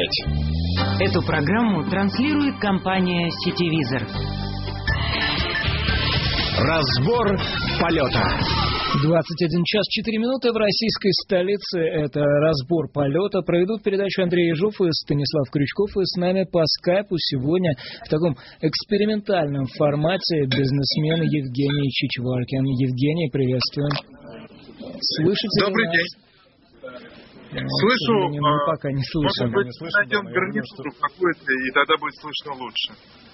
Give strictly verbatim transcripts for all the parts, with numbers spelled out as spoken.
Эту программу транслирует компания «Сетевизор». Разбор полета. двадцать один час четыре минуты в российской столице. Это разбор полета. Проведут передачу Андрей Ежов и Станислав Крючков. И с нами по скайпу сегодня в таком экспериментальном формате бизнесмен Евгений Чичваркин. Евгений, приветствуем. Слышите Добрый ли день. нас? Слышу. Мы, мы пока не слышим. Может быть, найдем да, гарнитуру что... какую-то, и тогда будет слышно лучше.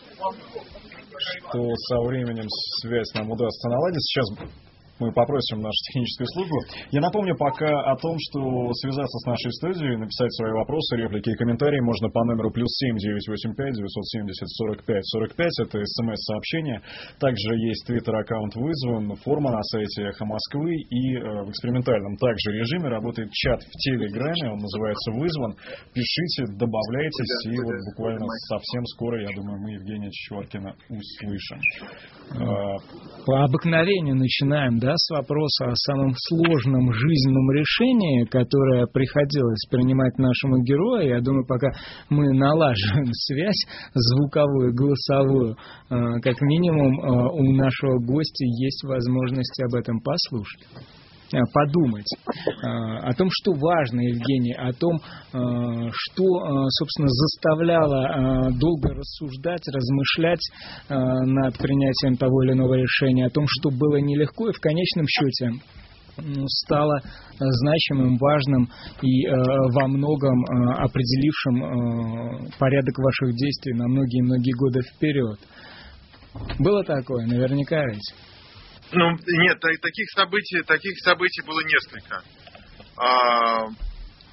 Что со временем связь нам удастся наладить. Сейчас мы попросим нашу техническую службу. Я напомню пока о том, что связаться с нашей студией, написать свои вопросы, реплики и комментарии можно по номеру плюс семь девятьсот восемьдесят пять девятьсот семьдесят сорок пять сорок пять. Это смс-сообщение. Также есть твиттер-аккаунт «Вызван», форма на сайте «Эхо Москвы». И э, в экспериментальном также режиме работает чат в Телеграме. Он называется «Вызван». Пишите, добавляйтесь. И вот буквально совсем скоро, я думаю, мы Евгения Чичваркина услышим. По обыкновению начинаем, да, с вопроса о самом сложном жизненном решении, которое приходилось принимать нашему герою. Я думаю, пока мы налаживаем связь звуковую, голосовую, как минимум у нашего гостя есть возможность об этом послушать. Подумать о том, что важно, Евгений, о том, что, собственно, заставляло долго рассуждать, размышлять над принятием того или иного решения, о том, что было нелегко и в конечном счете стало значимым, важным и во многом определившим порядок ваших действий на многие-многие годы вперед. Было такое, наверняка ведь. Ну, нет, таких событий, таких событий было несколько. А, э,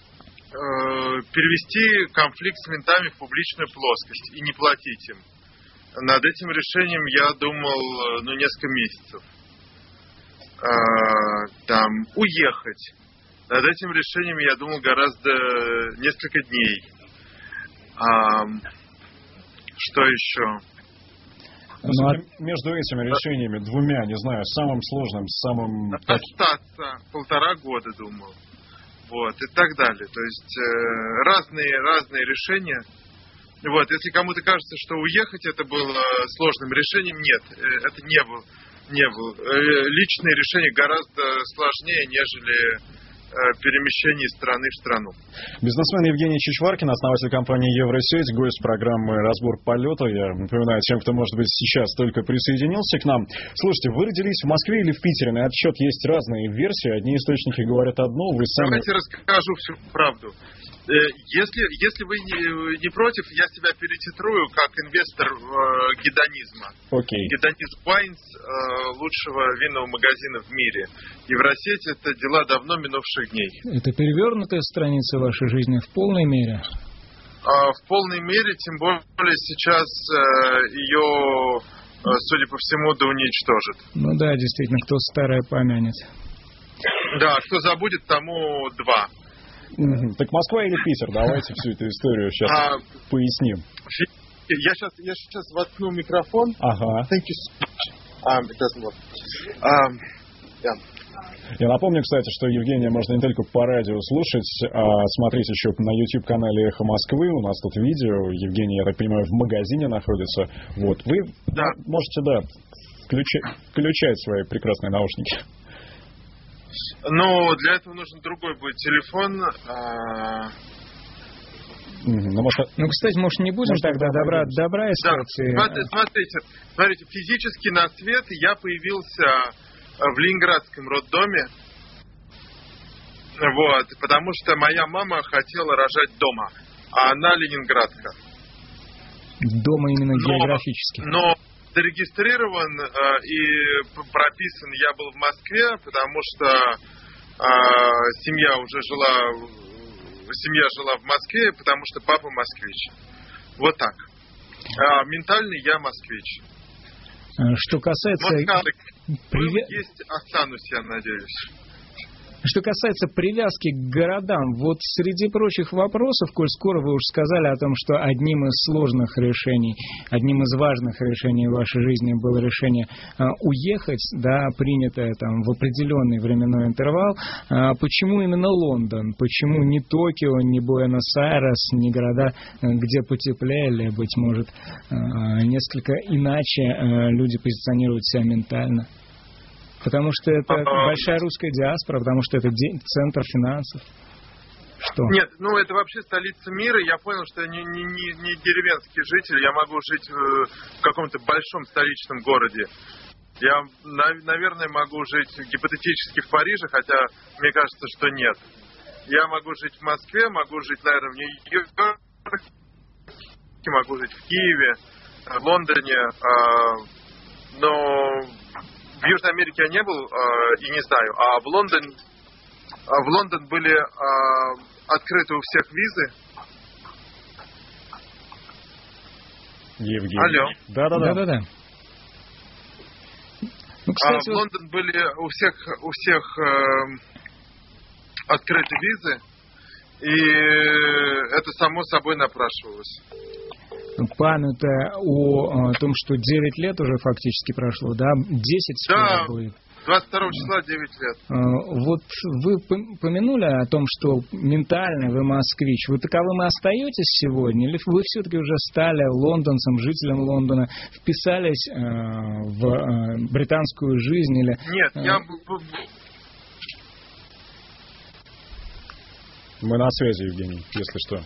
перевести конфликт с ментами в публичную плоскость и не платить им. Над этим решением я думал, ну, несколько месяцев. А, там, уехать. Над этим решением я думал гораздо несколько дней. А, что еще? Ну, между этими решениями, двумя, не знаю, самым сложным, самым... Остаться полтора года, думал. Вот, и так далее. То есть э, разные, разные решения. Вот, если кому-то кажется, что уехать это было сложным решением, нет, это не было. Не было. Личные решения гораздо сложнее, нежели перемещение из страны в страну. Бизнесмен Евгений Чичваркин, основатель компании Евросеть, гость программы «Разбор полета». Я напоминаю тем, кто, может быть, сейчас только присоединился к нам. Слушайте, вы родились в Москве или в Питере? На этот счет есть разные версии. Одни источники говорят одно, вы сами... Давайте расскажу всю правду. Если, если вы не, не против, я себя перетитрую как инвестор э, гедонизма. Okay. Гедонизм Wines, э, лучшего винного магазина в мире. Евросеть — это дела давно минувших дней. Это перевернутая страница вашей жизни в полной мере? А, в полной мере, тем более сейчас э, ее, э, судя по всему, да уничтожат. Ну да, действительно, кто старое помянет. Да, кто забудет, тому два. Mm-hmm. Так Москва или Питер? Давайте всю эту историю сейчас а, поясним. Я сейчас, я сейчас воткну микрофон. Ага. Thank you so much. Um, it doesn't work. Um, yeah. Я напомню, кстати, что Евгения можно не только по радио слушать, а смотреть еще на YouTube-канале «Эхо Москвы». У нас тут видео. Евгений, я так понимаю, в магазине находится. Вот. Вы да. можете, да, включать, включать свои прекрасные наушники. Но для этого нужен другой будет телефон. А... Ну, может... ну, кстати, может, не будем может, тогда добра, добра искать? Да. Смотрите, смотрите, физически на свет я появился в Ленинградском роддоме. Вот, потому что моя мама хотела рожать дома, а она ленинградка. Дома именно но, географически. Но зарегистрирован э, и прописан я был в Москве, потому что э, семья уже жила, семья жила в Москве, потому что папа москвич. Вот так. А ментально я москвич. Что касается... Москва, привет... есть, останусь, я надеюсь. Что касается привязки к городам, вот среди прочих вопросов, коль скоро вы уж сказали о том, что одним из сложных решений, одним из важных решений в вашей жизни было решение а, уехать, да, принятое там в определенный временной интервал, а, почему именно Лондон? Почему не Токио, не Буэнос-Айрес, не города, где потеплее, или, быть может, а, несколько иначе а, люди позиционируют себя ментально? Потому что это большая русская диаспора, потому что это центр финансов. Что? Нет, ну это вообще столица мира. Я понял, что я не, не, не, не деревенский житель. Я могу жить в, в каком-то большом столичном городе. Я, наверное, могу жить гипотетически в Париже, хотя мне кажется, что нет. Я могу жить в Москве, могу жить, наверное, в Нью-Йорке, могу жить в Киеве, в Лондоне, но... В Южной Америке я не был э, и не знаю, а в Лондон, а в Лондон были э, открыты у всех визы. Евгений. Алло. Да-да-да. Да-да-да. Ну, кстати, а в Лондон были у всех, у всех э, открыты визы, и это само собой напрашивалось. Памятая о, о том, что девять лет уже фактически прошло, да, десять да, будет. двадцать второго числа девять лет. Вот вы помянули о том, что ментально вы москвич. Вы таковым и остаетесь сегодня? Или вы все-таки уже стали лондонцем, жителем Лондона, вписались э, в э, британскую жизнь? Или, Нет, э... я... Мы на связи, Евгений, если что.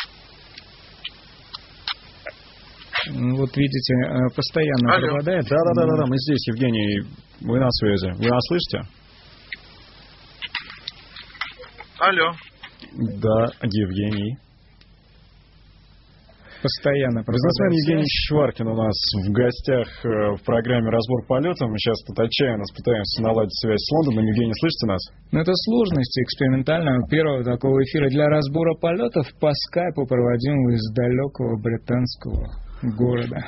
Вот видите, постоянно Алло. пропадает. Да, да, да, да, да, мы здесь, Евгений. Вы на связи. Вы нас слышите? Алло. Да, Евгений. Постоянно пропадает. Бизнесмен Евгений Чичваркин у нас в гостях в программе «Разбор полета». Мы сейчас тут отчаянно пытаемся наладить связь с Лондоном. Евгений, слышите нас? Ну, это сложности экспериментального первого такого эфира для разбора полетов по скайпу, проводимого из далекого британского города.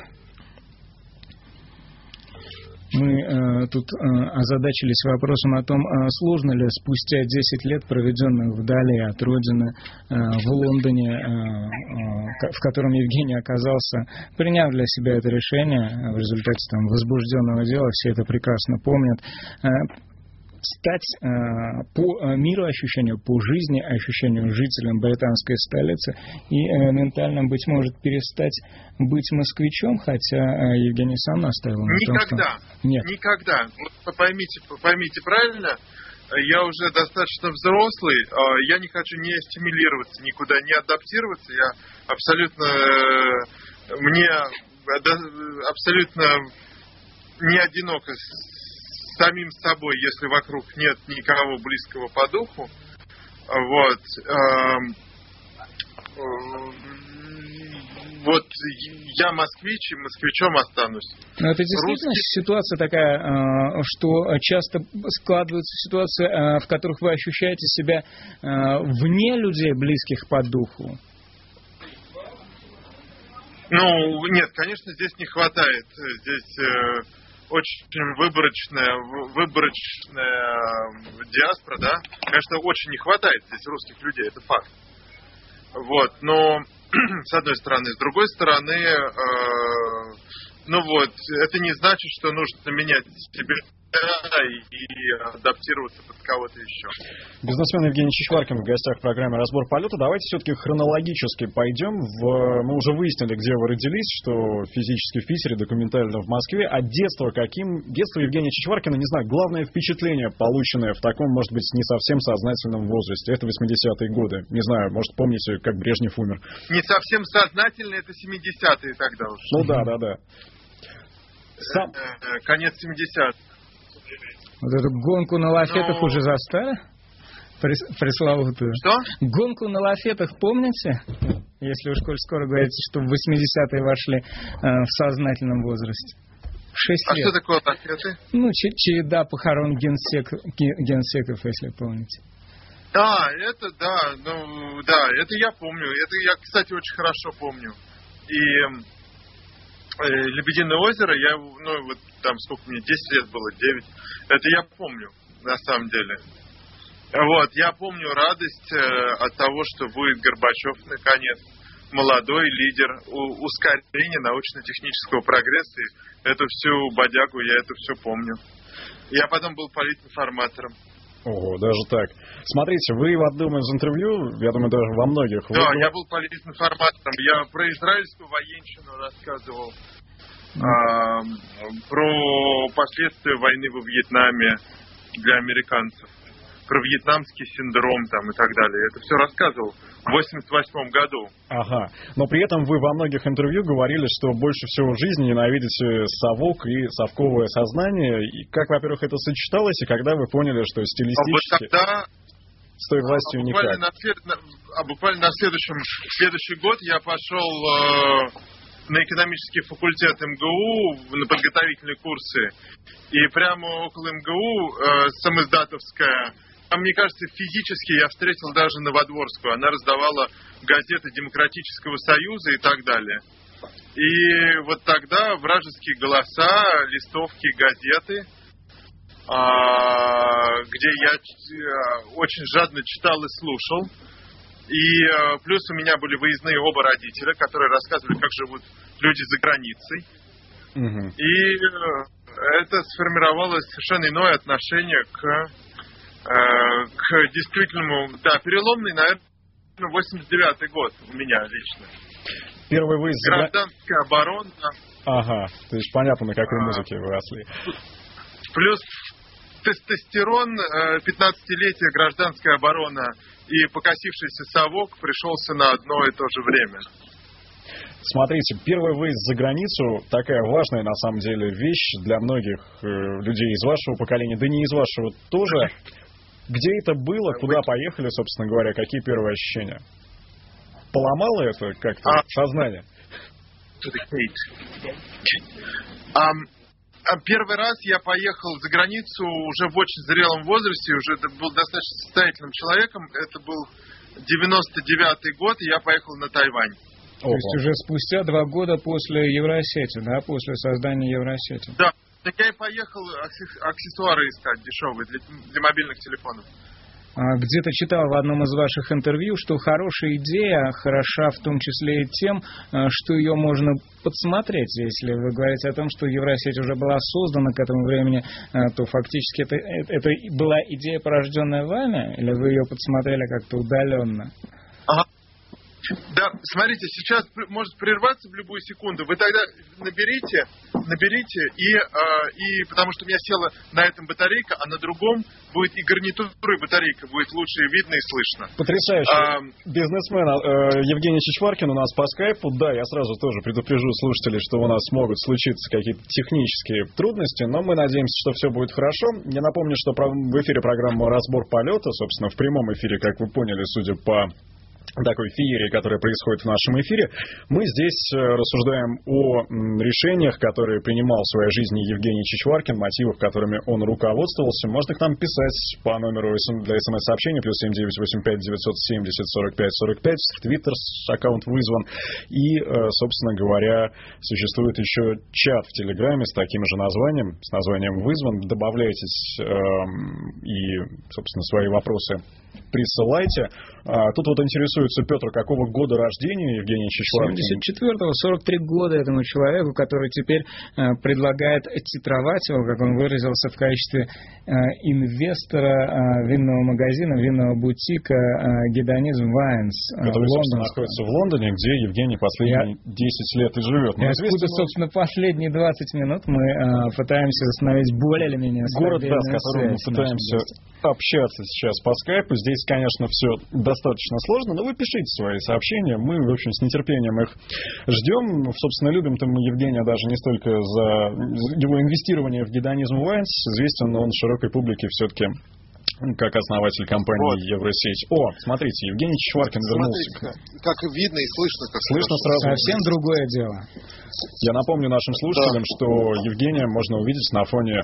Мы э, тут э, озадачились вопросом о том, э, сложно ли спустя десять лет, проведенных вдали от родины, э, в Лондоне, э, э, в котором Евгений оказался, приняв для себя это решение в результате там, возбужденного дела, все это прекрасно помнят, э, стать э, по мироощущению, по жизни ощущению жителем британской столицы и э, ментально, быть может, перестать быть москвичом, хотя э, Евгений сам настаивал на том, что... Никогда. Нет. Никогда. Вот поймите, поймите правильно, я уже достаточно взрослый, я не хочу ни ассимилироваться, никуда не адаптироваться, я абсолютно... Мне абсолютно не одиноко самим собой, если вокруг нет никого близкого по духу. Вот. Вот я москвич, и москвичом останусь. Но это действительно Русский... ситуация такая, что часто складывается ситуация, в которых вы ощущаете себя вне людей, близких по духу. Ну, нет, конечно, здесь не хватает. Здесь очень выборочная, выборочная диаспора, да. Конечно, очень не хватает здесь русских людей, это факт. Вот, но с одной стороны, с другой стороны, э, ну вот, это не значит, что нужно менять себя и адаптироваться под кого-то еще. Бизнесмен Евгений Чичваркин в гостях в программе «Разбор полета». Давайте все-таки хронологически пойдем. В... Мы уже выяснили, где вы родились, что физически в Питере, документально в Москве. А детство каким? Детство Евгения Чичваркина, не знаю, главное впечатление, полученное в таком, может быть, не совсем сознательном возрасте. Это восьмидесятые годы. Не знаю, может, помните, как Брежнев умер. Не совсем сознательно, это семидесятые тогда уж. Ну да, да, да. Сам... Конец семидесятых. Вот эту гонку на лафетах Но... уже застали? Пресловутую. Что? Гонку на лафетах помните? Если уж коль скоро говорите, что в восьмидесятые вошли э, в сознательном возрасте. Шесть а лет. что такое лафеты? Ну, череда похорон генсек, генсеков, если помните. Да, это да, ну да, это я помню. Это я, кстати, очень хорошо помню. И Лебединое озеро, я, ну, вот там сколько мне, десять лет было, девять, это я помню, на самом деле. Вот, я помню радость э, от того, что будет Горбачев, наконец, молодой лидер, у, ускорение научно-технического прогресса. И эту всю бодягу, я это все помню. Я потом был политинформатором. Ого, даже так. Смотрите, вы в одном из интервью, я думаю, даже во многих... Да, вы... я был политинформатором. Я про израильскую военщину рассказывал, а, про последствия войны во Вьетнаме для американцев, про вьетнамский синдром там и так далее. Это все рассказывал в восемьдесят восьмом году. Ага. Но при этом вы во многих интервью говорили, что больше всего в жизни ненавидите совок и совковое сознание. И как, во-первых, это сочеталось, и когда вы поняли, что стилистически... А вот тогда... С той властью а никак. буквально на, след... а буквально на следующем, следующий год я пошел э, на экономический факультет эм гэ у, на подготовительные курсы. И прямо около эм гэ у, э, самиздатовская... Там, мне кажется, физически я встретил даже Новодворскую. Она раздавала газеты Демократического союза и так далее. И вот тогда вражеские голоса, листовки, газеты, где я очень жадно читал и слушал. И плюс у меня были выездные оба родителя, которые рассказывали, как живут люди за границей. Угу. И это сформировало совершенно иное отношение к... к действительному, да, переломный, наверное, восемьдесят девятый год у меня лично. Первый выезд... Гражданская оборона. Ага, то есть понятно, на какой музыке вы росли. Плюс тестостерон, пятнадцатилетие гражданская оборона и покосившийся совок пришелся на одно и то же время. Смотрите, первый выезд за границу такая важная на самом деле вещь для многих э, людей из вашего поколения, да не из вашего тоже. Где это было, куда поехали, собственно говоря, какие первые ощущения? Поломало это как-то а, сознание? Um, первый раз я поехал за границу уже в очень зрелом возрасте, уже был достаточно состоятельным человеком. Это был девяносто девятый год, и я поехал на Тайвань. То есть уже спустя два года после Евросети, да, после создания Евросети. Да, так я и поехал аксессуары искать дешевые для, для мобильных телефонов. Где-то читал в одном из ваших интервью, что хорошая идея хороша в том числе и тем, что ее можно подсмотреть. Если вы говорите о том, что Евросеть уже была создана к этому времени, то фактически это, это была идея, порожденная вами, или вы ее подсмотрели как-то удаленно? Ага. Да, смотрите, сейчас может прерваться в любую секунду. Вы тогда наберите, наберите, и, э, и потому что у меня села на этом батарейка, а на другом будет и гарнитура, и батарейка будет лучше видно и слышно. Потрясающе. А, Бизнесмен э, Евгений Чичваркин у нас по скайпу. Да, я сразу тоже предупрежу слушателей, что у нас могут случиться какие-то технические трудности, но мы надеемся, что все будет хорошо. Я напомню, что в эфире программа «Разбор полета», собственно, в прямом эфире, как вы поняли, судя по такой феерии, которая происходит в нашем эфире. Мы здесь рассуждаем о решениях, которые принимал в своей жизни Евгений Чичваркин, мотивах, которыми он руководствовался. Можно к нам писать по номеру для смс-сообщения плюс семь девять восемь пять девятьсот семьдесят сорок пять сорок пять. Твиттер аккаунт вызван. И, собственно говоря, существует еще чат в Телеграме с таким же названием, с названием «Вызван». Добавляйтесь и, собственно, свои вопросы присылайте. А, тут вот интересуется Петр, какого года рождения Евгений Чичваркин? семьдесят четвёртого, сорок три года этому человеку, который теперь э, предлагает титровать его, как он выразился, в качестве э, инвестора э, винного магазина, винного бутика э, Гедонизм Вайнс. Э, который, собственно, находится в Лондоне, где Евгений последние я... десять лет и живет. И откуда, собственно, последние двадцать минут мы э, пытаемся установить более или менее город, да, с которым мы пытаемся общаться сейчас по скайпу. Здесь, конечно, все достаточно сложно, но вы пишите свои сообщения. Мы, в общем, с нетерпением их ждем. Собственно, любим-то мы Евгения даже не столько за его инвестирование в Гедонизм Вайнс. Известен он широкой публике все-таки как основатель компании вот. Евросеть. О, смотрите, Евгений Чичваркин вернулся. Смотрите, как видно и слышно. Как слышно сразу. Совсем другое дело. Я напомню нашим слушателям, да. что Евгения можно увидеть на фоне э,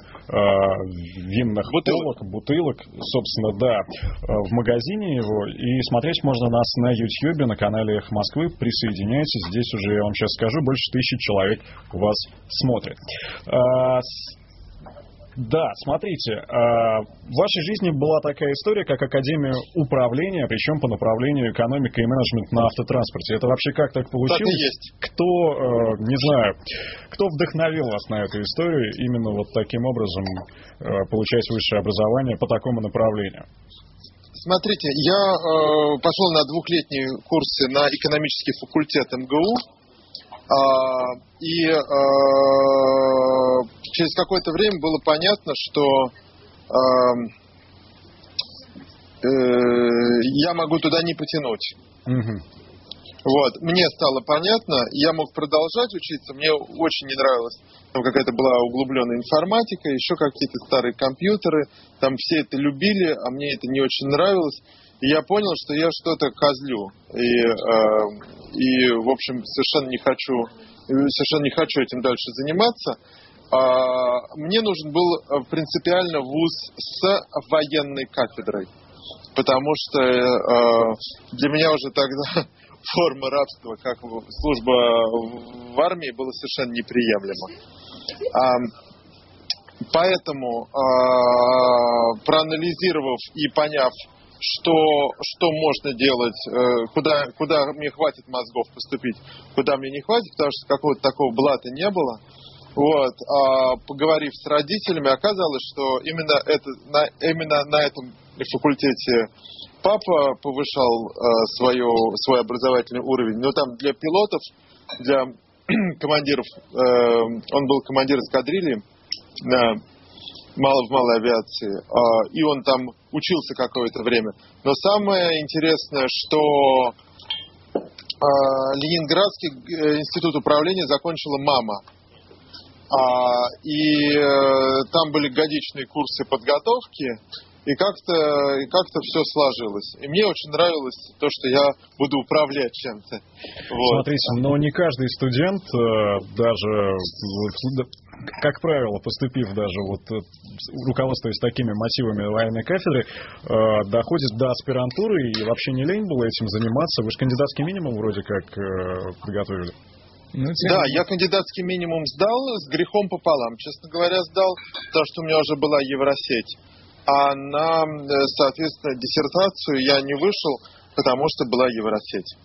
винных бутылок. полок, бутылок, собственно, да, э, в магазине его. И смотреть можно нас на Ютьюбе, на канале «Эхо Москвы». Присоединяйтесь. Здесь уже, я вам сейчас скажу, больше тысячи человек вас смотрит. Э, Да, смотрите, в вашей жизни была такая история, как Академия управления, причем по направлению экономика и менеджмент на автотранспорте. Это вообще как так получилось? Так и есть. Кто, не знаю, кто вдохновил вас на эту историю именно вот таким образом получать высшее образование по такому направлению? Смотрите, я э, пошел на двухлетние курсы на экономический факультет эм гэ у, э, и э, через какое-то время было понятно, что э, э, я могу туда не потянуть. Угу. Вот, мне стало понятно, я мог продолжать учиться, мне очень не нравилось, там какая-то была углубленная информатика, еще какие-то старые компьютеры, там все это любили, а мне это не очень нравилось, и я понял, что я что-то козлю, и, э, и в общем, совершенно не хочу, совершенно не хочу этим дальше заниматься. А, мне нужен был принципиально вуз с военной кафедрой, потому что э, для меня уже тогда форма рабства, как служба в армии, была совершенно неприемлема. Поэтому, проанализировав и поняв, что, что можно делать, куда, куда мне хватит мозгов поступить, куда мне не хватит, потому что какого-то такого блата не было, вот, а поговорив с родителями, оказалось, что именно, это, на, именно на этом факультете папа повышал э, свое, свой образовательный уровень. Но там для пилотов, для командиров, э, он был командир эскадрильи на, мало, в малой авиации, э, и он там учился какое-то время. Но самое интересное, что э, Ленинградский институт управления закончила мама. А, и э, там были годичные курсы подготовки, и как-то, и как-то все сложилось. И мне очень нравилось то, что я буду управлять чем-то. Вот. Смотрите, но не каждый студент, даже, как правило, поступив даже вот, руководствуясь такими мотивами военной кафедры, доходит до аспирантуры, и вообще не лень было этим заниматься. Вы же кандидатский минимум вроде как подготовили. Ну, да, я кандидатский минимум сдал с грехом пополам. Честно говоря, сдал, потому что у меня уже была Евросеть. А на, соответственно, диссертацию я не вышел, потому что была Евросеть.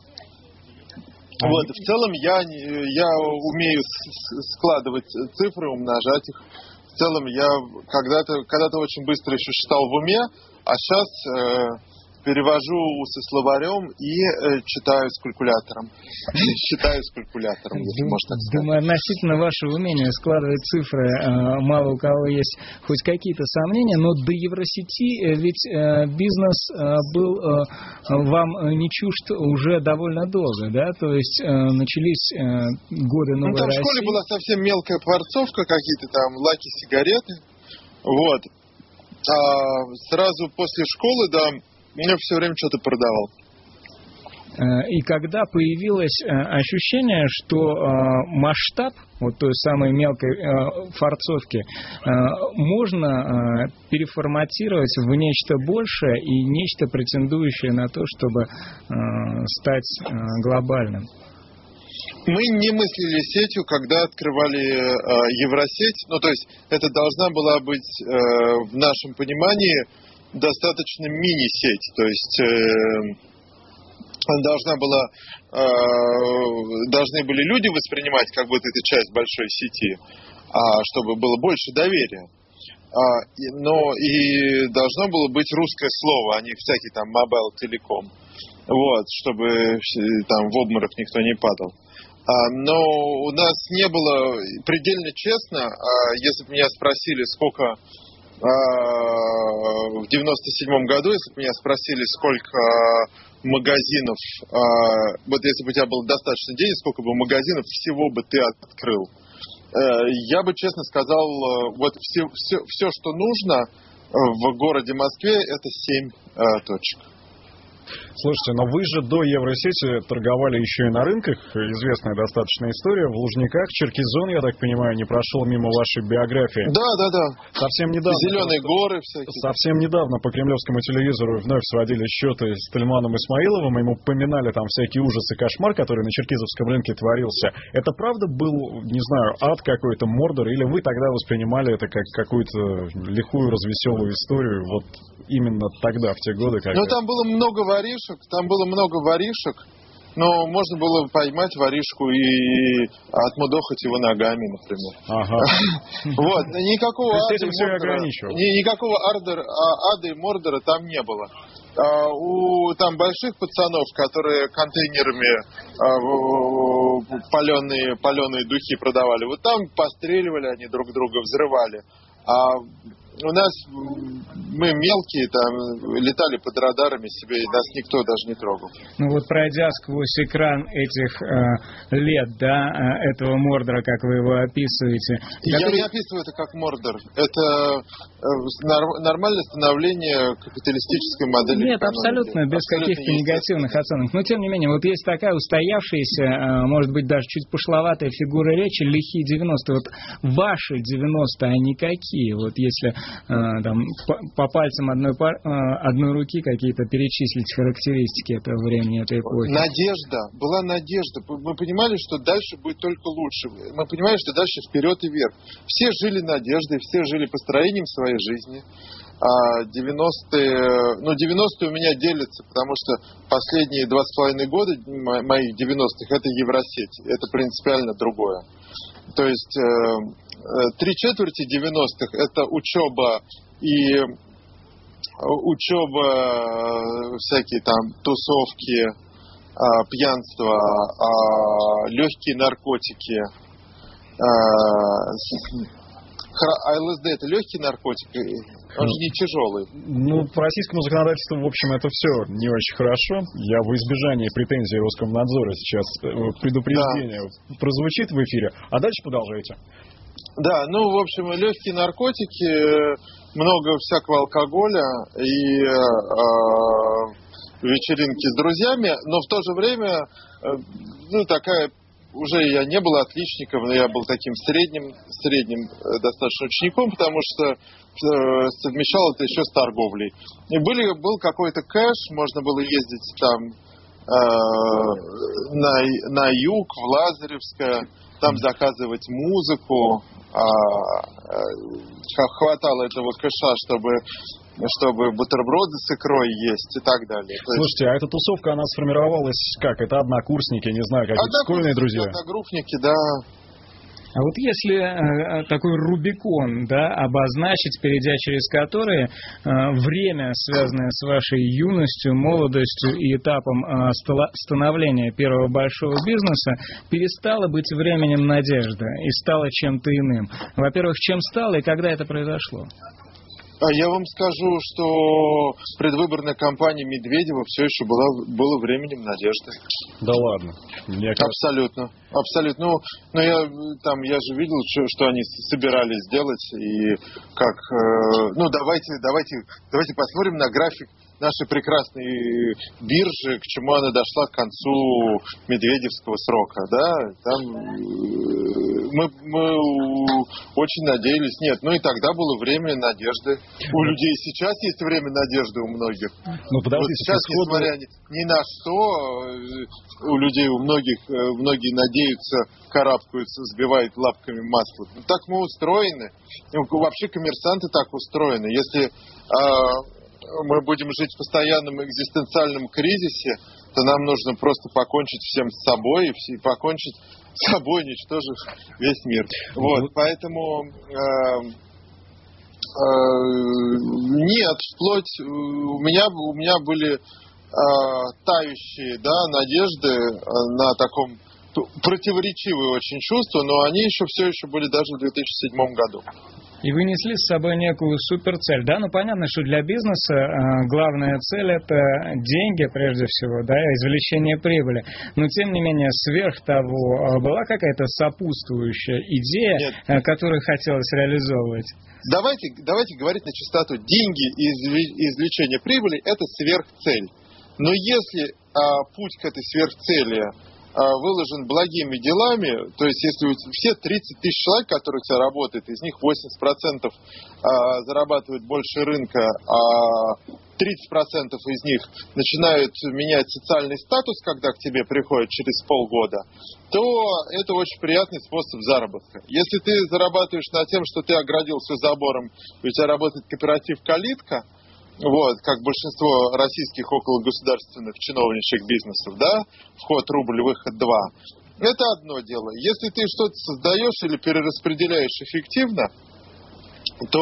А вот, в целом я, я умею складывать цифры, умножать их. В целом я когда-то, когда-то очень быстро еще считал в уме, а сейчас э, перевожу со словарем и э, читаю с калькулятором. Считаю с калькулятором, если можно так сказать. Думаю, относительно вашего умения складывать цифры, мало у кого есть хоть какие-то сомнения, но до Евросети ведь бизнес был вам не чужд уже довольно долго, да? То есть начались годы новой России. Ну, там в школе была совсем мелкая порцовка, какие-то там лаки-сигареты. Вот. А сразу после школы, да, я все время что-то продавал. И когда появилось ощущение, что масштаб вот той самой мелкой форцовки можно переформатировать в нечто большее и нечто претендующее на то, чтобы стать глобальным. Мы не мыслили сетью, когда открывали э, Евросеть. Ну, то есть это должна была быть э, в нашем понимании достаточно мини-сеть. То есть э, должна была, э, должны были люди воспринимать как будто это часть большой сети, а, чтобы было больше доверия. А, и, но и должно было быть русское слово, а не всякий там мобайл телеком. Вот, чтобы там в обморок никто не падал. Но у нас не было, предельно честно, если бы меня спросили, сколько в девяносто седьмом году, если бы меня спросили, сколько магазинов, вот если бы у тебя было достаточно денег, сколько бы магазинов всего бы ты открыл, я бы честно сказал, вот все, все, все что нужно в городе Москве, это семь точек. Слушайте, но вы же до Евросети торговали еще и на рынках. Известная достаточно история. В Лужниках Черкизон, я так понимаю, не прошел мимо вашей биографии. Да, да, да. Совсем недавно. Зеленые горы всякие. Совсем недавно по кремлевскому телевизору вновь сводили счеты с Тельманом Исмаиловым. Ему упоминали там всякие ужасы, кошмар, который на черкизовском рынке творился. Это правда был, не знаю, ад какой-то, Мордор, или вы тогда воспринимали это как какую-то лихую, развеселую историю, вот именно тогда, в те годы? Когда... Ну, там было много воришек, там было много воришек, но можно было поймать воришку и отмудохать его ногами, например. Ага. Вот, никакого ада и мордора, никакого ада и мордора там не было. У там больших пацанов, которые контейнерами паленые, паленые духи продавали, вот там постреливали они друг друга, взрывали. А у нас мы мелкие, там летали под радарами себе, и нас никто даже не трогал. Ну вот пройдя сквозь экран этих э, лет, да, э, этого Мордора, как вы его описываете. Я который... не описываю это как Мордор. Это э, нормальное становление капиталистической модели. Нет, абсолютно, без каких-то негативных оценок. Но тем не менее, вот есть такая устоявшаяся, э, может быть, даже чуть пошловатая фигура речи, лихие девяностые. Вот ваши девяностые, они какие? Вот если там, по, по пальцам одной, пар, одной руки какие-то перечислить характеристики этого времени, этой эпохи. Надежда. Была надежда. Мы понимали, что дальше будет только лучше. Мы понимали, что дальше вперед и вверх. Все жили надеждой, все жили построением своей жизни. А девяностые, ну, девяностые у меня делятся, потому что последние два с половиной года моих девяностых это Евросеть. Это принципиально другое. То есть три четверти девяностых это учеба и учеба, всякие там тусовки, пьянство, легкие наркотики. А ЛСД это легкий наркотик, он же не тяжелый. Ну, по российскому законодательству, в общем, это все не очень хорошо. Я во избежание претензий Роскомнадзора сейчас предупреждение да. прозвучит в эфире. А дальше продолжайте. Да, ну, в общем, легкие наркотики, много всякого алкоголя и э, вечеринки с друзьями, но в то же время, э, ну, такая, уже я не был отличником, но я был таким средним, средним э, достаточно учеником, потому что э, совмещал это еще с торговлей. И были, был какой-то кэш, можно было ездить там э, на, на юг, в Лазаревское, там заказывать музыку, а, а, хватало этого кэша, чтобы, чтобы бутерброды с икрой есть и так далее. То Слушайте, есть... а эта тусовка, она сформировалась как? Это однокурсники, не знаю, какие-то школьные друзья? Одногруппники, да. А вот если э, такой Рубикон, да, обозначить, перейдя через который э, время, связанное с вашей юностью, молодостью и этапом э, стола- становления первого большого бизнеса, перестало быть временем надежды и стало чем-то иным. Во-первых, чем стало и когда это произошло? А я вам скажу, что предвыборная кампания Медведева все еще была, было временем надежды. Да ладно. Мне кажется... Абсолютно. Абсолютно. Ну, но я там я же видел, что, что они собирались сделать и как. Э, ну давайте, давайте, давайте посмотрим на график нашей прекрасной биржи, к чему она дошла к концу медведевского срока, да, там э, мы, мы очень надеялись, нет, ну и тогда было время надежды. У людей сейчас есть время надежды у многих. Ну подождите, вот сейчас, исходно... несмотря ни, ни на что, у людей, у многих, многие надеются, карабкаются, сбивают лапками масло. Ну, так мы устроены. Вообще коммерсанты так устроены. Если э, мы будем жить в постоянном экзистенциальном кризисе, то нам нужно просто покончить всем с собой и покончить с собой, уничтожив весь мир. Вот, поэтому э, э, нет, вплоть у меня у меня были э, тающие, да, надежды на таком противоречивые очень чувства, но они еще все еще были даже в две тысячи седьмом году. И вы несли с собой некую суперцель, да? Ну, понятно, что для бизнеса э, главная цель – это деньги, прежде всего, да, извлечение прибыли. Но, тем не менее, сверх того, э, была какая-то сопутствующая идея, э, которую хотелось реализовывать? Давайте, давайте говорить на чистоту. Деньги и извлечение прибыли – это сверхцель. Но если а, путь к этой сверхцели выложен благими делами, то есть если все тридцать тысяч человек, которые у тебя работают, из них восемьдесят процентов зарабатывают больше рынка, а тридцать процентов из них начинают менять социальный статус, когда к тебе приходят через полгода, то это очень приятный способ заработка. Если ты зарабатываешь над тем, что ты оградился забором, и у тебя работает кооператив «Калитка», вот, как большинство российских окологосударственных чиновничьих бизнесов, да, вход рубль, выход два. Это одно дело. Если ты что-то создаешь или перераспределяешь эффективно, то,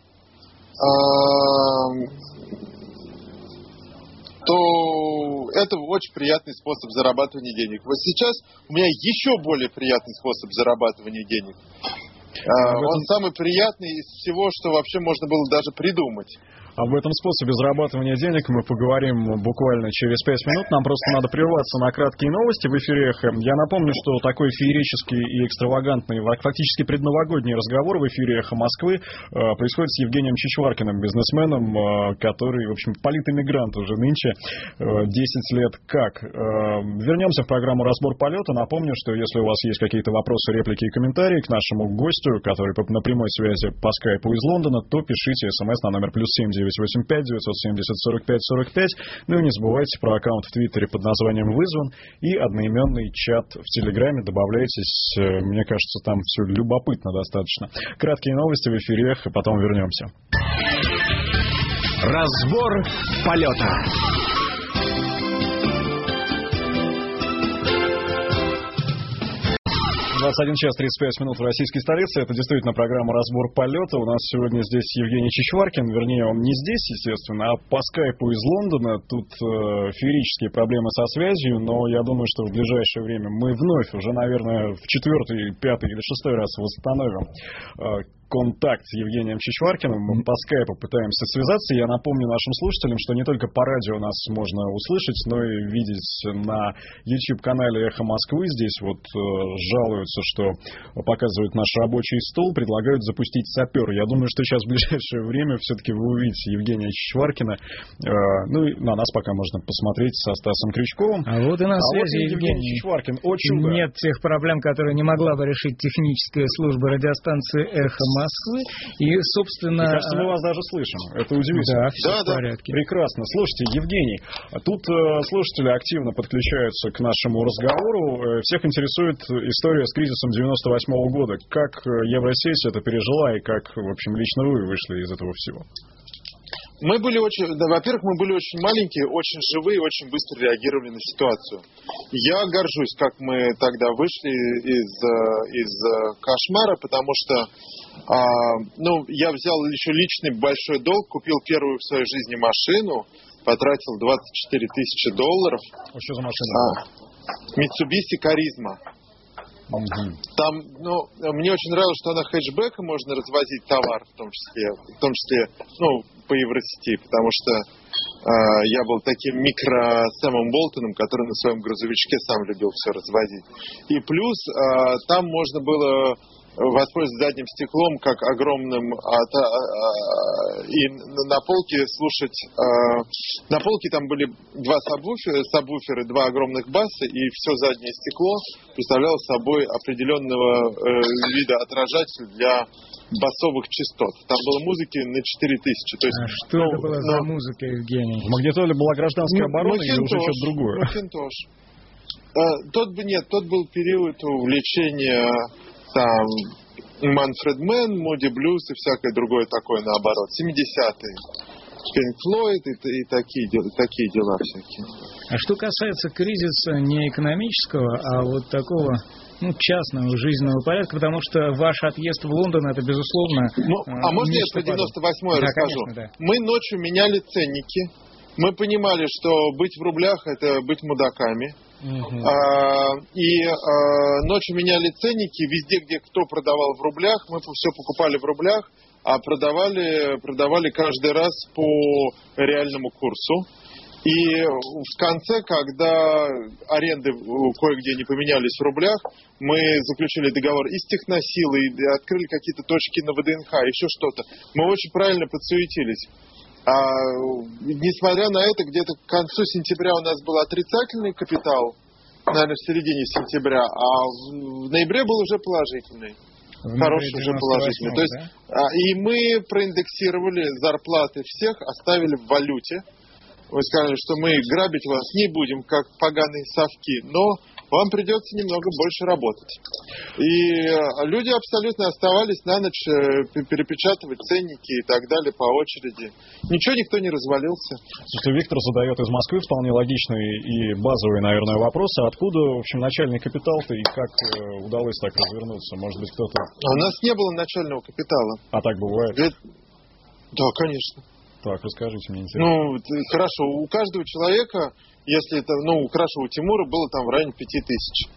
э, то это очень приятный способ зарабатывания денег. Вот сейчас у меня еще более приятный способ зарабатывания денег. Э, он самый приятный из всего, что вообще можно было даже придумать. Об этом способе зарабатывания денег мы поговорим буквально через пять минут. Нам просто надо прерваться на краткие новости в эфире «Эхо». Я напомню, что такой феерический и экстравагантный, фактически предновогодний разговор в эфире «Эхо Москвы» происходит с Евгением Чичваркиным, бизнесменом, который, в общем, политэмигрант уже нынче, десять лет как. Вернемся в программу «Разбор полета». Напомню, что если у вас есть какие-то вопросы, реплики и комментарии к нашему гостю, который на прямой связи по скайпу из Лондона, то пишите смс на номер плюс семь девять восемь пять девятьсот семьдесят сорок пять сорок пять. Ну и не забывайте про аккаунт в Твиттере под названием «Вызван» и одноименный чат в Телеграме. Добавляйтесь, мне кажется, там все любопытно достаточно. Краткие новости в эфире, и потом вернемся. Разбор полета. двадцать один час тридцать пять минут в российской столице. Это действительно программа «Разбор полета». У нас сегодня здесь Евгений Чичваркин. Вернее, он не здесь, естественно, а по скайпу из Лондона. Тут э, феерические проблемы со связью, но я думаю, что в ближайшее время мы вновь, уже, наверное, в четвертый, пятый или шестой раз восстановим э, контакт с Евгением Чичваркиным. Мы по скайпу пытаемся связаться. Я напомню нашим слушателям, что не только по радио нас можно услышать, но и видеть на YouTube-канале «Эхо Москвы». Здесь вот э, жалуются, что показывают наш рабочий стол, предлагают запустить сапер. Я думаю, что сейчас в ближайшее время все-таки вы увидите Евгения Чичваркина. Э, ну и на нас пока можно посмотреть со Стасом Крючковым. А вот и на связи а вот Евгений Чичваркин. О, чудо. Нет тех проблем, которые не могла бы решить техническая служба радиостанции «Эхо Москвы». И, собственно... Мне кажется, мы вас даже слышим. Это удивительно. Да, все да, в порядке. Прекрасно. Слушайте, Евгений, тут э, слушатели активно подключаются к нашему разговору. Э, всех интересует история с кризисом девяносто восьмого года. Как Евросеть это пережила и как, в общем, лично вы вышли из этого всего? Мы были очень, да, во-первых, мы были очень маленькие, очень живые, очень быстро реагировали на ситуацию. Я горжусь, как мы тогда вышли из, из кошмара, потому что а, ну, я взял еще личный большой долг, купил первую в своей жизни машину, потратил двадцать четыре тысячи долларов. А что за машина? А, Mitsubishi Charisma. Угу. Там, ну, мне очень нравилось, что она хэтчбеком можно развозить товар, в том числе, в том числе, ну, по Евросети, потому что э, я был таким микро Сэмом Болтоном, который на своем грузовичке сам любил все развозить. И плюс э, там можно было воспользоваться задним стеклом как огромным, а, а, и на полке слушать, а, на полке там были два сабвуфера, сабвуферы, два огромных баса, и все заднее стекло представляло собой определенного э, вида отражатель для басовых частот. Там было музыки на четыре тысячи. То есть, а что ну, это была ну, за музыка, Евгений? В Магнитоле была гражданская оборона или уже что-то другое? Макинтош. А, тот бы нет, тот был период увлечения там Манфред Мэн, Моди Блюз и всякое другое такое наоборот. семидесятые. Пинк Флойд и, и такие, такие дела всякие. А что касается кризиса не экономического, а вот такого, ну, частного жизненного порядка, потому что ваш отъезд в Лондон, это безусловно... Ну, а можно я про девяносто восьмой да, расскажу? Конечно, да. Мы ночью меняли ценники. Мы понимали, что быть в рублях – это быть мудаками. Uh-huh. А, и а, ночью меняли ценники. Везде, где кто продавал в рублях, мы все покупали в рублях, а продавали, продавали каждый раз по реальному курсу. И в конце, когда аренды кое-где не поменялись в рублях, мы заключили договор и с Техносилой, и открыли какие-то точки на ВДНХ, еще что-то. Мы очень правильно подсуетились. А, несмотря на это, где-то к концу сентября у нас был отрицательный капитал, наверное, в середине сентября, а в, в ноябре был уже положительный. В хороший уже положительный. То есть, да? а, и мы проиндексировали зарплаты всех, оставили в валюте. Вы сказали, что мы грабить вас не будем, как поганые совки, но вам придется немного больше работать. И люди абсолютно оставались на ночь перепечатывать ценники и так далее по очереди. Ничего никто не развалился. Слушайте, Виктор задает из Москвы вполне логичный и базовый, наверное, вопрос. А откуда, в общем, начальный капитал-то и как удалось так развернуться? Может быть, кто-то... А у нас не было начального капитала. А так бывает? Ведь... Да, конечно. Так, расскажите, мне интересно. Ну, хорошо, у каждого человека, если это, ну, хорошо, у Тимура было там в районе пяти тысяч.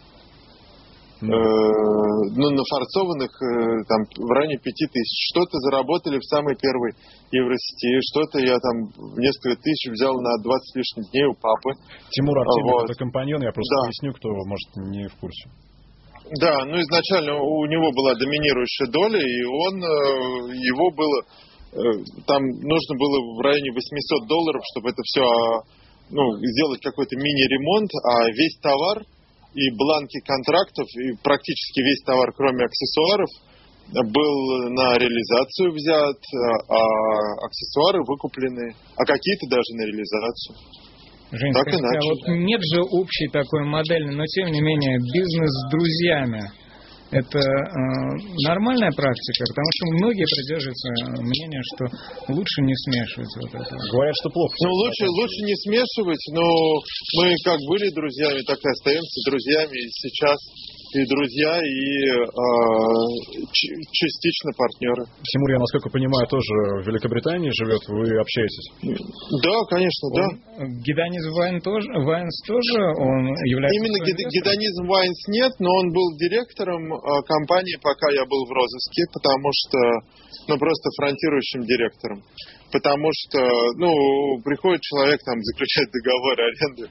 Mm. Э, ну, на форцованных э, там в районе пяти тысяч. Что-то заработали в самой первой Евросети, что-то я там в несколько тысяч взял на двадцать лишних дней у папы. Тимур Артемьев вот. Это компаньон, я просто да. поясню, кто, может, не в курсе. Да, ну, изначально у него была доминирующая доля, и он, э, его было... Там нужно было в районе восемьсот долларов, чтобы это все, ну, сделать какой-то мини-ремонт, а весь товар и бланки контрактов, и практически весь товар, кроме аксессуаров, был на реализацию взят, а аксессуары выкуплены, а какие-то даже на реализацию. Жень, так скажите, иначе. А вот нет же общей такой модели, но тем не менее бизнес с друзьями. Это э, нормальная практика, потому что многие придерживаются мнения, что лучше не смешивать вот это. Говорят, что плохо. Ну, лучше, лучше не смешивать, но мы как были друзьями, так и остаемся друзьями и сейчас. И друзья, и э, ч- частично партнеры. Тимур, я, насколько понимаю, тоже в Великобритании живет, вы общаетесь? Да, конечно, он, да. Гедонизм Вайнс тоже, Вайнс тоже, он является... Именно гед- Гедонизм Вайнс нет, но он был директором э, компании, пока я был в розыске, потому что, ну, просто фронтирующим директором. Потому что, ну, приходит человек, там, заключает договор аренды,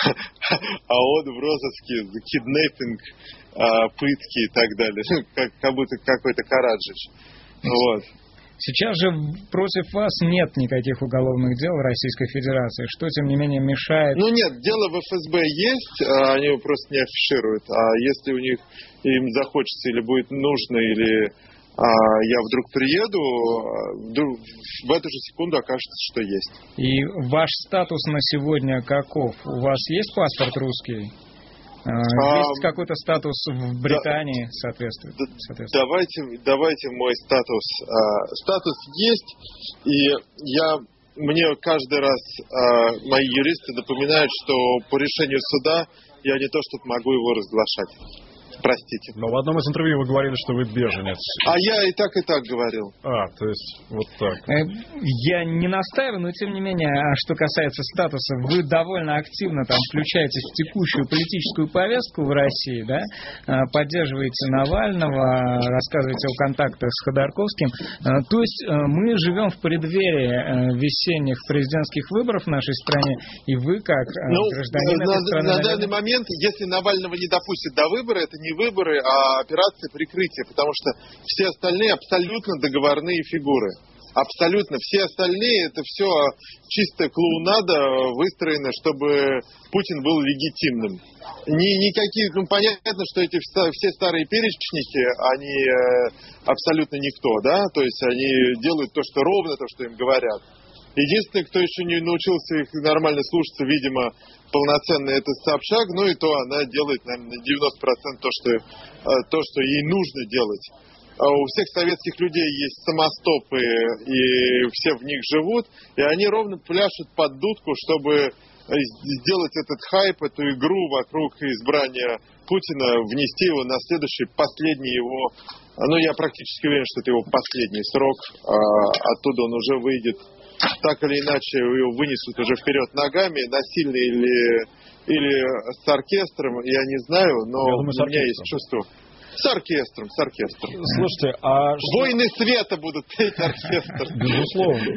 а он в розыске за киднеппинг, пытки и так далее. Как, как будто какой-то Караджич. Вот. Сейчас же против вас нет никаких уголовных дел в Российской Федерации. Что, тем не менее, мешает... Ну, нет, дело в эф эс бэ есть, они его просто не афишируют. А если у них им захочется или будет нужно, или... А я вдруг приеду, в эту же секунду окажется, что есть. И ваш статус на сегодня каков? У вас есть паспорт русский? А, есть какой-то статус в Британии, да, соответствует? соответствует? Давайте, давайте мой статус. Статус есть, и я, мне каждый раз мои юристы напоминают, что по решению суда я не то чтобы могу его разглашать. Простите. Но в одном из интервью вы говорили, что вы беженец. А я и так, и так говорил. А, то есть вот так. Я не настаиваю, но тем не менее, что касается статуса, вы довольно активно там включаетесь в текущую политическую повестку в России, да? Поддерживаете Навального, рассказываете о контактах с Ходорковским. То есть мы живем в преддверии весенних президентских выборов в нашей стране, и вы, как ну, гражданин на, этой страны... На наверное... данный момент, если Навального не допустят до выбора, это не выборы, а операция прикрытия, потому что все остальные абсолютно договорные фигуры. Абсолютно. Все остальные, это все чистая клоунада выстроена, чтобы Путин был легитимным. Ни, никакие, ну, понятно, что эти все старые перечники, они абсолютно никто, да, то есть они делают то, что ровно, то, что им говорят. Единственный, кто еще не научился их нормально слушаться, видимо, полноценно, это Собчак, ну и то она делает, наверное, на девяносто процентов то, что, то, что ей нужно делать. У всех советских людей есть самостопы, и все в них живут, и они ровно пляшут под дудку, чтобы сделать этот хайп, эту игру вокруг избрания Путина, внести его на следующий, последний его, ну я практически уверен, что это его последний срок, оттуда он уже выйдет. Так или иначе его вынесут уже вперед ногами, насильно или, или с оркестром, я не знаю, но я думаю, у меня есть чувство. С оркестром, с оркестром. Слушайте, а... Войны света будут петь оркестр. Безусловно.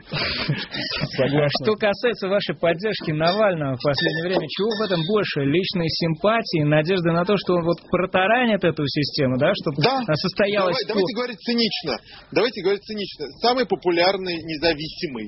Что касается вашей поддержки Навального в последнее время, чего в этом больше? Личной симпатии, надежды на то, что он вот протаранит эту систему, да, чтобы да. состоялось... Давай, давайте говорить цинично. Давайте говорить цинично. Самый популярный независимый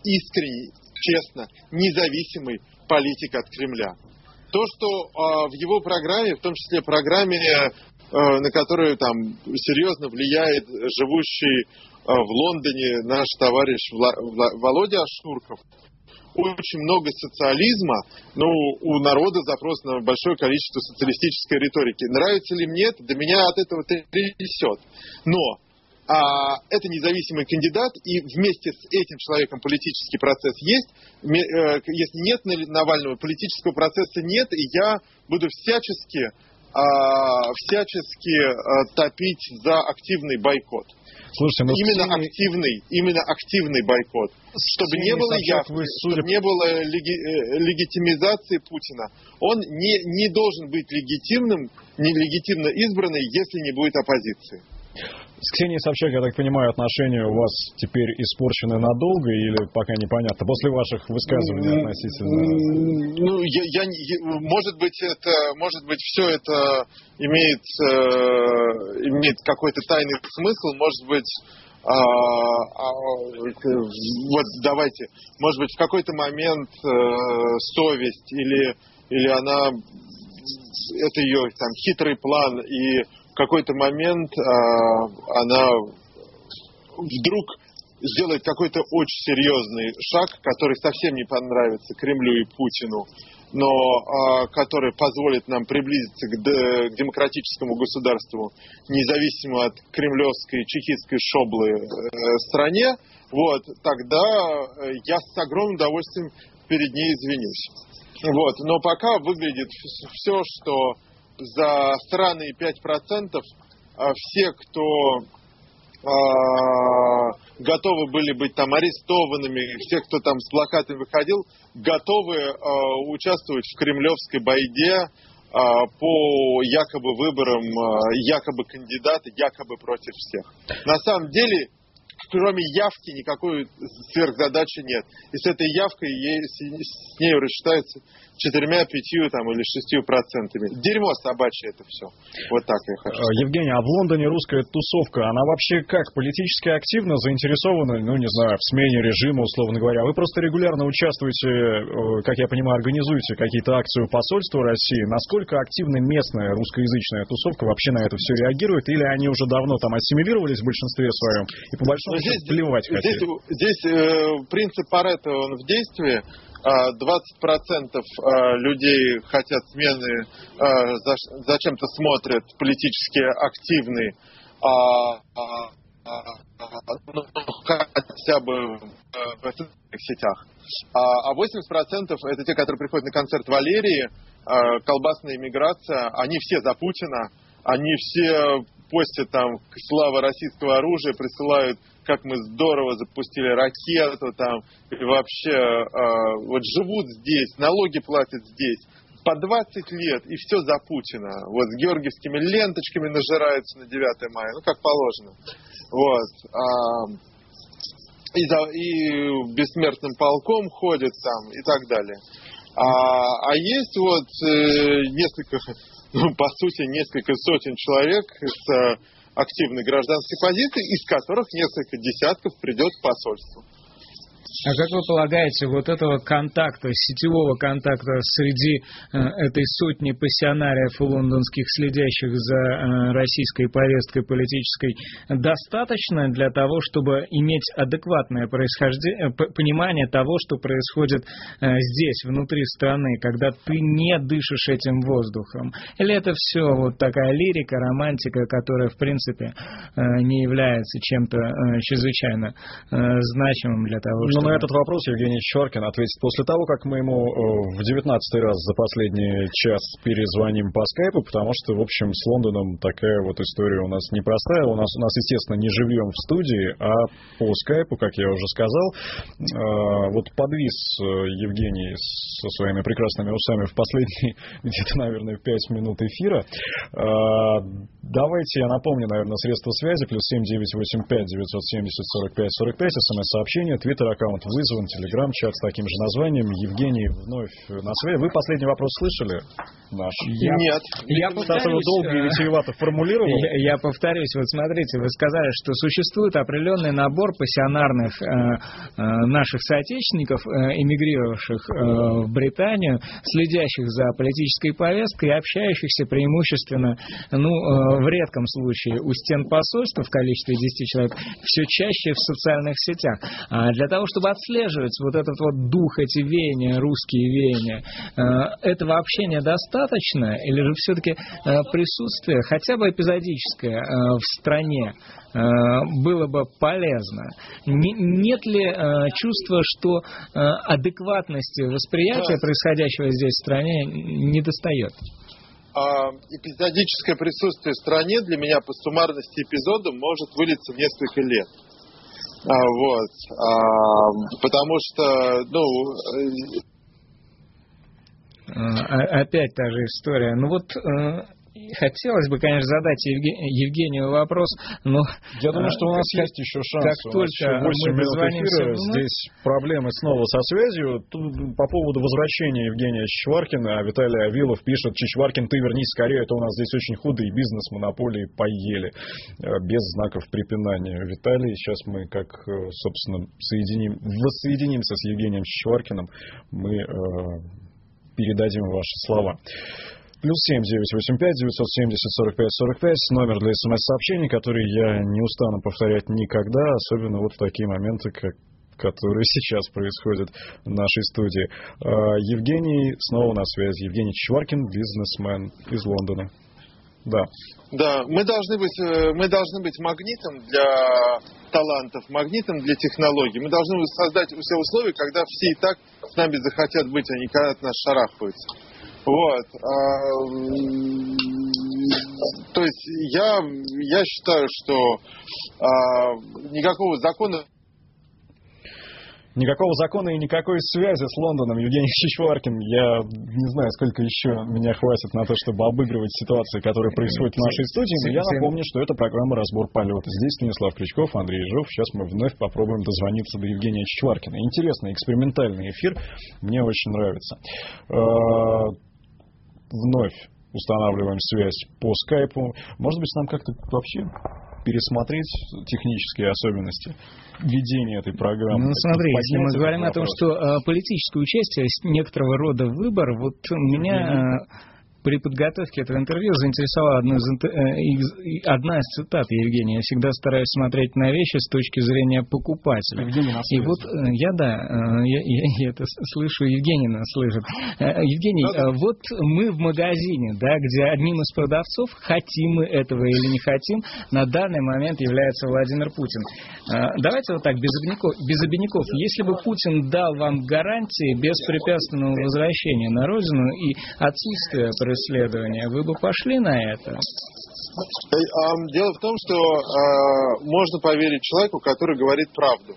искренний, честно, независимый политик от Кремля. То, что э, в его программе, в том числе программе, э, на которую там серьезно влияет живущий э, в Лондоне наш товарищ Вла- Вла- Володя Ашурков, очень много социализма, но у народа запрос на большое количество социалистической риторики. Нравится ли мне это? Да меня от этого трясет. Но а, это независимый кандидат, и вместе с этим человеком политический процесс есть. Если нет Навального, политического процесса нет, и я буду всячески, а, всячески а, топить за активный бойкот. Слушайте, ну, именно Ксения... активный, именно активный бойкот, чтобы Ксения не было Собчак, явки, вы, судя... чтобы не было леги... легитимизации Путина. Он не, не должен быть легитимным, нелегитимно избранный, если не будет оппозиции. С Ксенией Собчак, я так понимаю, отношения у вас теперь испорчены надолго или пока непонятно? После ваших высказываний относительно... Ну, я, я, я, может быть, это, может быть, все это имеет, э, имеет какой-то тайный смысл, может быть, э, э, вот давайте, может быть, в какой-то момент э, совесть или, или она, это ее там хитрый план, и в какой-то момент э, она вдруг сделает какой-то очень серьезный шаг, который совсем не понравится Кремлю и Путину, но э, который позволит нам приблизиться к, д- к демократическому государству, независимо от кремлевской чекистской шоблы э, стране, вот, тогда я с огромным удовольствием перед ней извинюсь. Вот, но пока выглядит все, что за сраные пять процентов все, кто э, готовы были быть там арестованными, все, кто там с плакатами выходил, готовы э, участвовать в кремлевской байде э, по якобы выборам, э, якобы кандидата, якобы против всех. На самом деле, кроме явки, никакой сверхзадачи нет. И с этой явкой, с ней рассчитается четырьмя, пятью там, или шестью процентами. Дерьмо собачье это все. Вот так я хочу сказать. Евгений, а в Лондоне русская тусовка, она вообще как, политически активно заинтересована, ну, не знаю, в смене режима, условно говоря? Вы просто регулярно участвуете, как я понимаю, организуете какие-то акции у посольства России. Насколько активно местная русскоязычная тусовка вообще на это все реагирует? Или они уже давно там ассимилировались в большинстве своем и по большому счету плевать хотят? Здесь, здесь э, принцип Парето, он в действии. двадцать процентов людей хотят смены, зачем-то смотрят политически активные, ну, хотя бы в социальных сетях. А восемьдесят процентов это те, которые приходят на концерт Валерии, колбасная иммиграция, они все за Путина, они все постят там слава российского оружия, присылают, как мы здорово запустили ракету там, и вообще э, вот живут здесь, налоги платят здесь, по двадцать лет, и все за Путина. Вот с георгиевскими ленточками нажираются на девятое мая, ну как положено. Вот. А, и, за, и бессмертным полком ходят там, и так далее. А, а есть вот э, несколько, ну, по сути, несколько сотен человек с активной гражданской позиции, из которых несколько десятков придет к посольству. А как вы полагаете, вот этого контакта, сетевого контакта среди э, этой сотни пассионариев лондонских, следящих за э, российской повесткой политической, достаточно для того, чтобы иметь адекватное происхождение, понимание того, что происходит э, здесь, внутри страны, когда ты не дышишь этим воздухом? Или это все вот такая лирика, романтика, которая, в принципе, э, не является чем-то э, чрезвычайно э, значимым для того, чтобы... На этот вопрос Евгений Чичваркин ответит после того, как мы ему в девятнадцатый раз за последний час перезвоним по скайпу, потому что, в общем, с Лондоном такая вот история у нас непростая. У нас, у нас естественно, не живем в студии, а по скайпу, как я уже сказал. Вот подвис Евгений со своими прекрасными усами в последние где-то, наверное, пять минут эфира. Давайте я напомню, наверное, средства связи. Плюс семь девятьсот восемьдесят пять девятьсот семьдесят сорок пять сорок пять. СМС-сообщение, твиттер-аккаунт вызван, телеграм-чат с таким же названием. Евгений вновь на связи. Вы последний вопрос слышали? Наш. Я, Нет. Я повторюсь, долго и витиевато формулировал. Я, я повторюсь. Вот смотрите, вы сказали, что существует определенный набор пассионарных э, э, наших соотечественников, э, эмигрировавших э, в Британию, следящих за политической повесткой и общающихся преимущественно, ну, э, в редком случае у стен посольства в количестве десяти человек, все чаще в социальных сетях. А для того, чтобы отслеживать вот этот вот дух, эти веяния, русские веяния, э, этого общения достаточно? Или же все-таки э, присутствие, хотя бы эпизодическое, э, в стране э, было бы полезно? Не, нет ли э, чувства, что э, адекватности восприятия происходящего здесь в стране не достает? А, эпизодическое присутствие в стране для меня по суммарности эпизода может вылиться в несколько лет. А, вот. А, потому что, ну... Опять та же история. Ну вот хотелось бы, конечно, задать Евгению вопрос, но... Я думаю, что у нас есть еще шанс. Как только мы дозвонимся... Здесь проблемы снова со связью. Тут по поводу возвращения Евгения Чичваркина, Виталий Авилов пишет: Чичваркин, ты вернись скорее, это у нас здесь очень худо, и бизнес, монополии поели. Без знаков препинания. Виталий, сейчас мы, как, собственно, соединим, воссоединимся с Евгением Чичваркиным, мы э, передадим ваши слова. Плюс семь девятьсот восемьдесят пять девятьсот семьдесят сорок пять сорок пять, номер для смс-сообщений, который я не устану повторять никогда, особенно вот в такие моменты, как, которые сейчас происходят в нашей студии. Евгений снова на связи. Евгений Чичваркин, бизнесмен из Лондона. Да. Да, мы должны быть, мы должны быть магнитом для талантов, магнитом для технологий. Мы должны создать все условия, когда все и так с нами захотят быть, а не когда от нас шарахаются. Вот. То есть я, я считаю, что никакого закона... Никакого закона и никакой связи с Лондоном. Евгений Чичваркин, я не знаю, сколько еще меня хватит на то, чтобы обыгрывать ситуации, которые происходят в нашей студии, но я напомню, что это программа «Разбор полета». Здесь Станислав Крючков, Андрей Ежов. Сейчас мы вновь попробуем дозвониться до Евгения Чичваркина. Интересный, экспериментальный эфир. Мне очень нравится. Вновь устанавливаем связь по скайпу. Может быть, нам как-то вообще пересмотреть технические особенности ведения этой программы? Ну, смотри, если мы говорим о том, что э, политическое участие, некоторого рода выбор, вот меня... Э, при подготовке этого интервью заинтересовала одна из, э, одна из цитат Евгения. Я всегда стараюсь смотреть на вещи с точки зрения покупателя. И вот э, я, да, э, я, я, я это слышу, Евгений нас слышит. Э, Евгений, э, вот мы в магазине, да, где одним из продавцов, хотим мы этого или не хотим, на данный момент является Владимир Путин. Э, давайте вот так, без обиняков, без обиняков. Если бы Путин дал вам гарантии беспрепятственного возвращения на родину и отсутствия исследования, вы бы пошли на это? Дело в том, что э, можно поверить человеку, который говорит правду.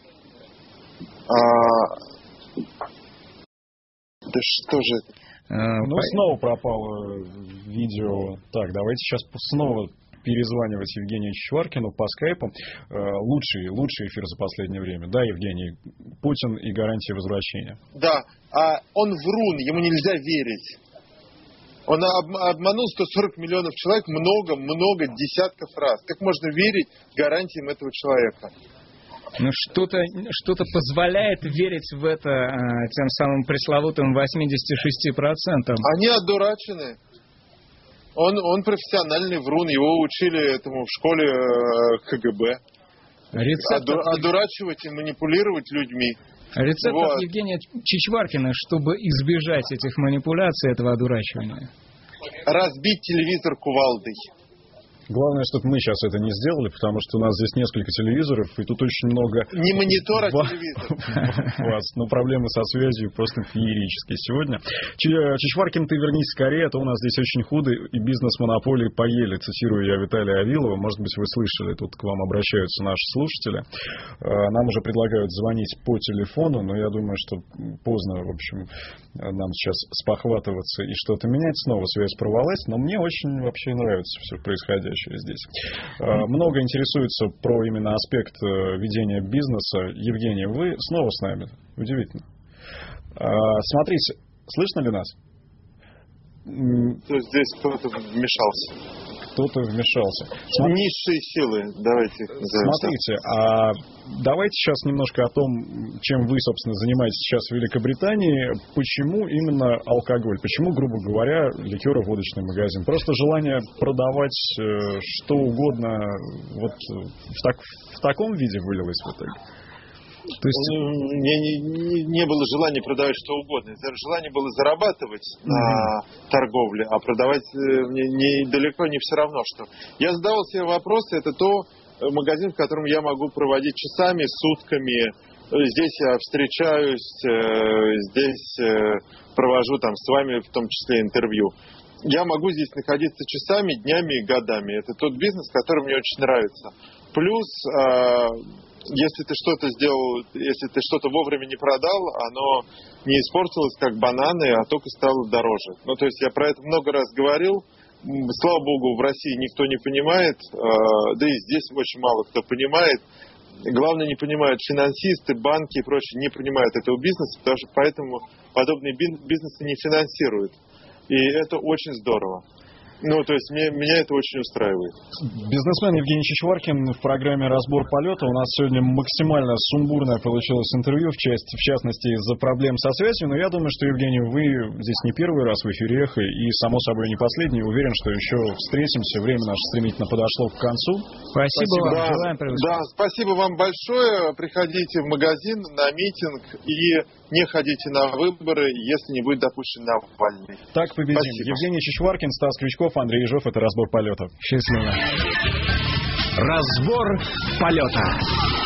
А, да что же это? А, ну, по... снова пропало видео. Так, давайте сейчас снова перезванивать Евгению Чичваркину по скайпу. Лучший, лучший эфир за последнее время. Да, Евгений? Путин и гарантия возвращения. Да. А он врун, ему нельзя верить. Он обманул сто сорок миллионов человек много-много десятков раз. Как можно верить гарантиям этого человека? Ну, что-то, что-то позволяет верить в это а, тем самым пресловутым восемьдесят шесть процентов. Они одурачены. Он, он профессиональный врун. Его учили этому в школе э, КГБ. Рецепт... Оду, одурачивать и манипулировать людьми. Рецепт вот. от Евгения Чичваркина, чтобы избежать этих манипуляций, этого одурачивания. Разбить телевизор кувалдой. Главное, чтобы мы сейчас это не сделали, потому что у нас здесь несколько телевизоров, и тут очень много... Не монитор, а телевизор. Вас, но проблемы со связью просто феерические сегодня. Чичваркин, ты вернись скорее, а то у нас здесь очень худо, и бизнес-монополии поели. Цитирую я Виталия Авилова. Может быть, вы слышали, тут к вам обращаются наши слушатели. Нам уже предлагают звонить по телефону, но я думаю, что поздно, в общем, нам сейчас спохватываться и что-то менять. Снова связь порвалась, но мне очень вообще нравится все происходящее. происходящее здесь. Много интересуется про именно аспект ведения бизнеса. Евгений, вы снова с нами. Удивительно. Смотрите, слышно ли нас? Здесь кто-то вмешался. Кто-то вмешался. Смотри... Низшие силы, давайте их назовем. Смотрите, а давайте сейчас немножко о том, чем вы, собственно, занимаетесь сейчас в Великобритании. Почему именно алкоголь? Почему, грубо говоря, ликеро-водочный магазин? Просто желание продавать э, что угодно вот в, так, в таком виде вылилось в итоге? То есть мне не, не, не было желания продавать что угодно. Желание было зарабатывать mm-hmm. на торговле, а продавать мне не, далеко не все равно, что. Я задавал себе вопросы, это то магазин, в котором я могу проводить часами, сутками. Здесь я встречаюсь, здесь провожу там с вами в том числе интервью. Я могу здесь находиться часами, днями и годами. Это тот бизнес, который мне очень нравится. Плюс... Если ты что-то сделал, если ты что-то вовремя не продал, оно не испортилось, как бананы, а только стало дороже. Ну, то есть я про это много раз говорил. Слава богу, в России никто не понимает, да и здесь очень мало кто понимает. Главное, не понимают финансисты, банки и прочие, не понимают этого бизнеса, потому что поэтому подобные бизнесы не финансируют. И это очень здорово. Ну, то есть мне, меня это очень устраивает. Бизнесмен Евгений Чичваркин в программе «Разбор полета». У нас сегодня максимально сумбурное получилось интервью, в, части, в частности, из-за проблем со связью. Но я думаю, что, Евгений, вы здесь не первый раз в эфире «Эхо» и, само собой, не последний. Уверен, что еще встретимся. Время наше стремительно подошло к концу. Спасибо, спасибо. вам. Да, Желаем преуспеха. Да, спасибо вам большое. Приходите в магазин, на митинг и не ходите на выборы, если не будет допущен Навальный. Так победим. Спасибо. Евгений Чичваркин, Стас Крючков, Андрей Ежов. Это «Разбор полета». Счастливо. Разбор полета.